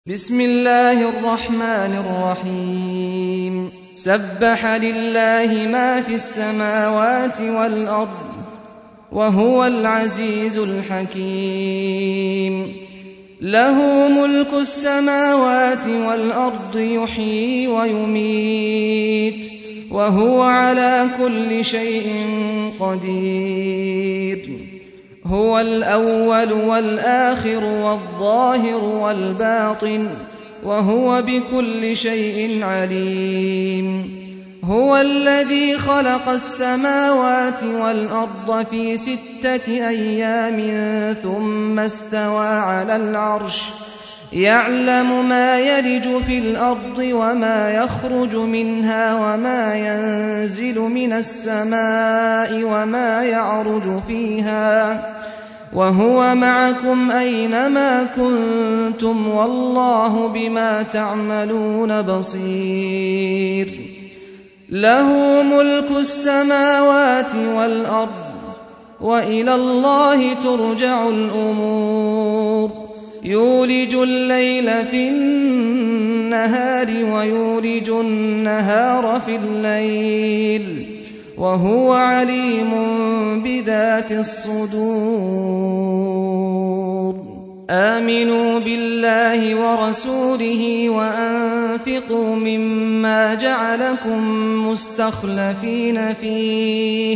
بسم الله الرحمن الرحيم سبح لله ما في السماوات والأرض وهو العزيز الحكيم له ملك السماوات والأرض يحيي ويميت وهو على كل شيء قدير هو الأول والآخر والظاهر والباطن وهو بكل شيء عليم هو الذي خلق السماوات والأرض في 6 أيام ثم استوى على العرش يعلم ما يلج في الأرض وما يخرج منها وما ينزل من السماء وما يعرج فيها وهو معكم أينما كنتم والله بما تعملون بصير له ملك السماوات والأرض وإلى الله ترجع الأمور يولج الليل في النهار ويولج النهار في الليل وهو عليم بذات الصدور آمنوا بالله ورسوله وأنفقوا مما جعلكم مستخلفين فيه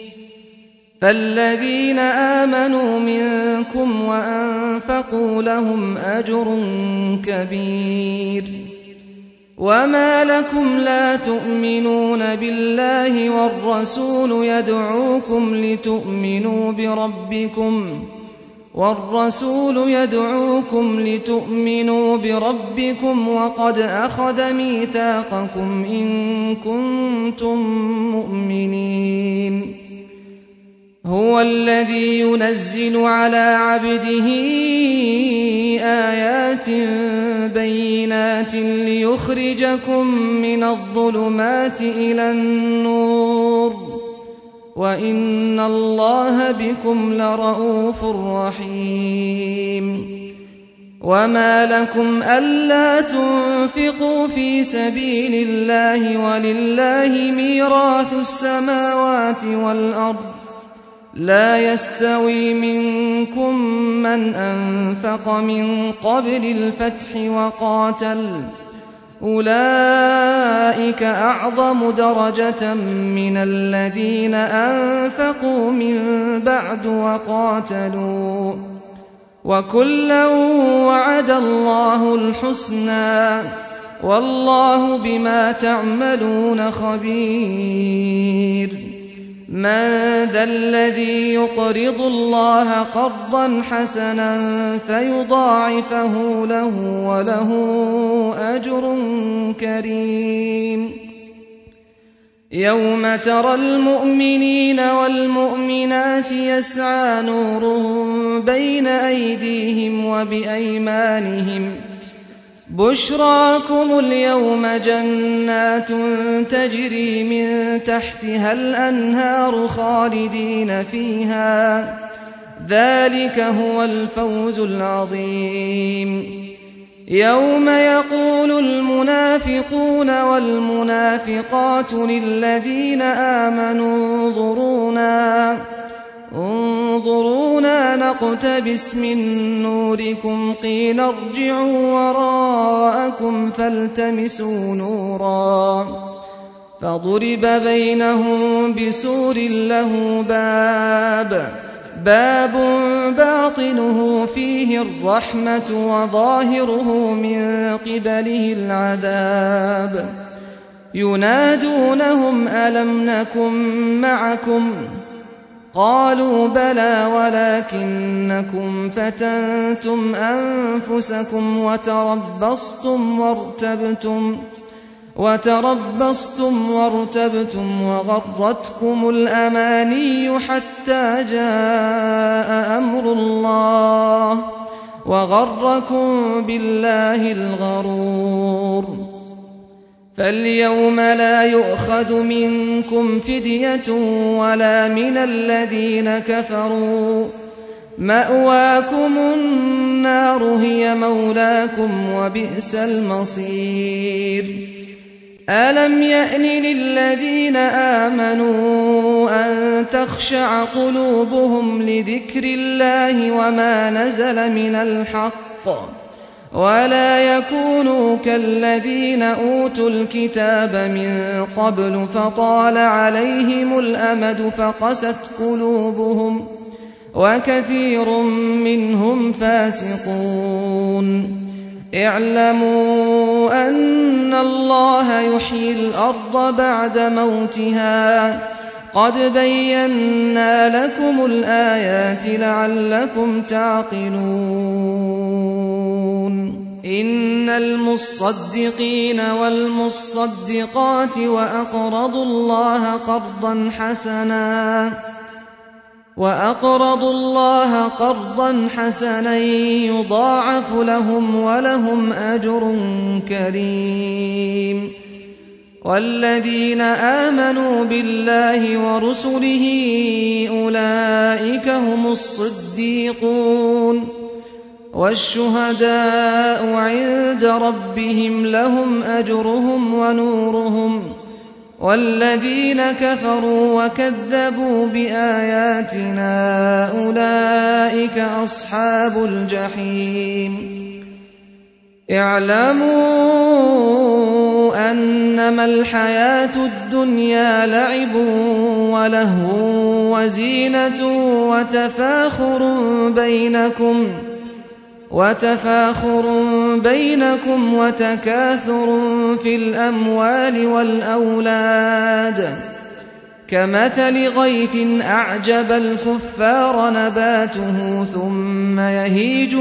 فالذين آمنوا منكم وأنفقوا لهم أجر كبير وما لكم لا تؤمنون بالله والرسول يدعوكم لتؤمنوا بربكم وقد أخذ ميثاقكم إن كنتم مؤمنين هو الذي ينزل على عبده آيات بينات ليخرجكم من الظلمات إلى النور وإن الله بكم لرءوف رحيم وما لكم ألا تنفقوا في سبيل الله ولله ميراث السماوات والأرض لا يستوي منكم من أنفق من قبل الفتح وقاتل أولئك أعظم درجة من الذين أنفقوا من بعد وقاتلوا وكلا وعد الله الحسنى والله بما تعملون خبير من ذا الذي يقرض الله قرضا حسنا فيضاعفه له وله أجر كريم يوم ترى المؤمنين والمؤمنات يسعى نورهم بين أيديهم وبأيمانهم بشراكم اليوم جنات تجري من تحتها الأنهار خالدين فيها ذلك هو الفوز العظيم يوم يقول المنافقون والمنافقات للذين آمنوا انظرونا نقتبس من نوركم قيل ارجعوا وراءكم فالتمسوا نورا فضرب بينهم بسور له باب باطنه فيه الرحمة وظاهره من قبله العذاب ينادونهم ألم نكن معكم قالوا بلى ولكنكم فتنتم أنفسكم وتربصتم وارتبتم وغرتكم الأماني حتى جاء أمر الله وغركم بالله الغرور فاليوم لا يؤخذ منكم فدية ولا من الذين كفروا مأواكم النار هي مولاكم وبئس المصير ألم يأن للذين آمنوا أن تخشع قلوبهم لذكر الله وما نزل من الحق ولا يكونوا كالذين أوتوا الكتاب من قبل فطال عليهم الأمد فقست قلوبهم وكثير منهم فاسقون اعلموا أن الله يحيي الأرض بعد موتها قد بينا لكم الآيات لعلكم تعقلون إن المصدقين والمصدقات وأقرضوا الله قرضا حسنا يضاعف لهم ولهم أجر كريم والذين آمنوا بالله ورسله أولئك هم الصديقون والشهداء عند ربهم لهم أجرهم ونورهم والذين كفروا وكذبوا بآياتنا أولئك أصحاب الجحيم اعلموا أنما الحياة الدنيا لعب ولهو وزينة وتفاخر بينكم وتكاثر في الأموال والأولاد كمثل غيث أعجب الكفار نباته ثم يهيج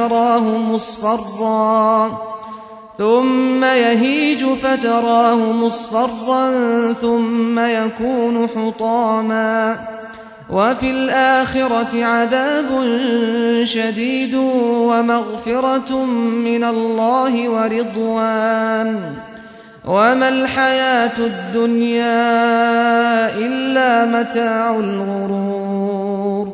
فتراه مصفرا ثم يكون حطاما وفي الآخرة عذاب شديد ومغفرة من الله ورضوان وما الحياة الدنيا إلا متاع الغرور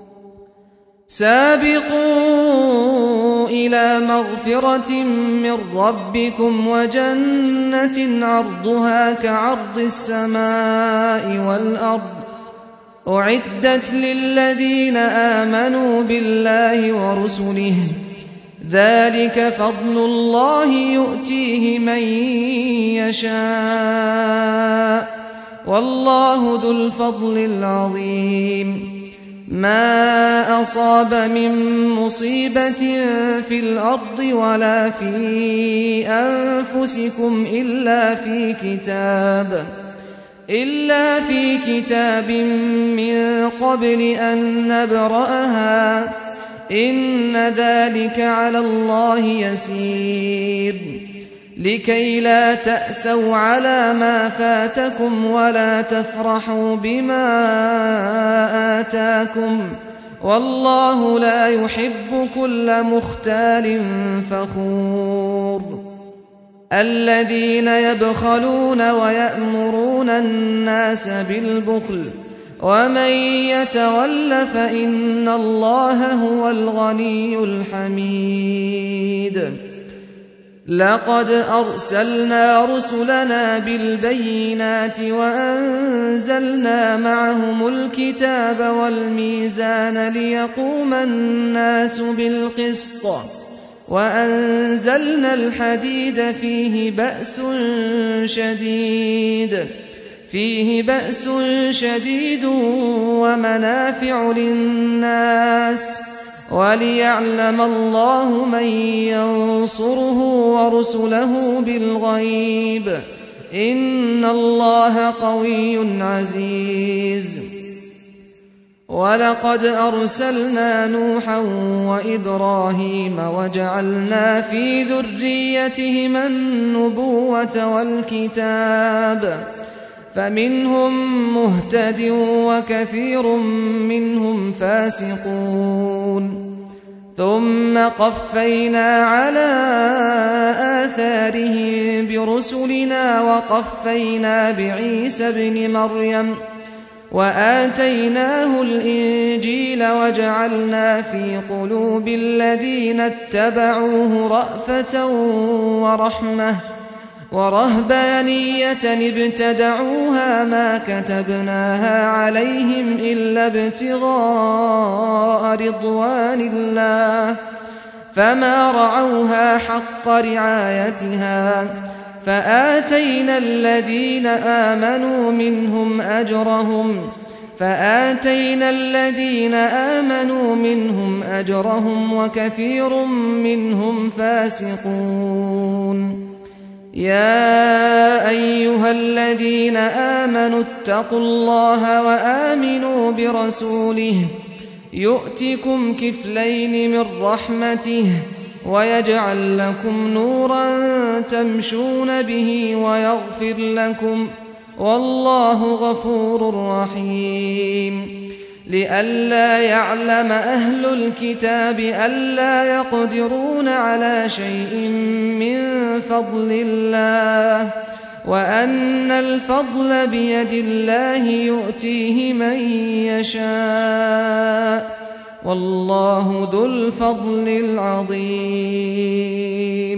سابقوا إلى مغفرة من ربكم وجنة عرضها كعرض السماء والأرض أعدت للذين آمنوا بالله ورسله ذلك فضل الله يؤتيه من يشاء والله ذو الفضل العظيم ما أصاب من مصيبة في الأرض ولا في أنفسكم إلا في كتاب من قبل أن نبرأها إن ذلك على الله يسير لكي لا تأسوا على ما فاتكم ولا تفرحوا بما آتاكم والله لا يحب كل مختال فخور الذين يبخلون ويأمرون الناس بالبخل ومن يتول فإن الله هو الغني الحميد لقد أرسلنا رسلنا بالبينات وأنزلنا معهم الكتاب والميزان ليقوم الناس بالقسط وأنزلنا الحديد فيه بأس شديد ومنافع للناس وليعلم الله من ينصره ورسله بالغيب إن الله قوي عزيز ولقد أرسلنا نوحا وإبراهيم وجعلنا في ذريتهما النبوة والكتاب فمنهم مهتد وكثير منهم فاسقون ثم قفينا على آثارهم برسلنا وقفينا بعيسى ابن مريم وآتيناه الإنجيل وجعلنا في قلوب الذين اتبعوه رأفة ورحمة ورهبانية ابتدعوها ما كتبناها عليهم إلا ابتغاء رضوان الله فما رعوها حق رعايتها فآتينا الذين آمنوا منهم أجرهم وكثير منهم فاسقون. يا أيها الذين آمنوا اتقوا الله وآمنوا برسوله يؤتكم كفلين من رحمته ويجعل لكم نورا تمشون به ويغفر لكم والله غفور رحيم. لئلا يعلم أهل الكتاب ألا يقدرون على شيء من فضل الله وأن الفضل بيد الله يؤتيه من يشاء والله ذو الفضل العظيم.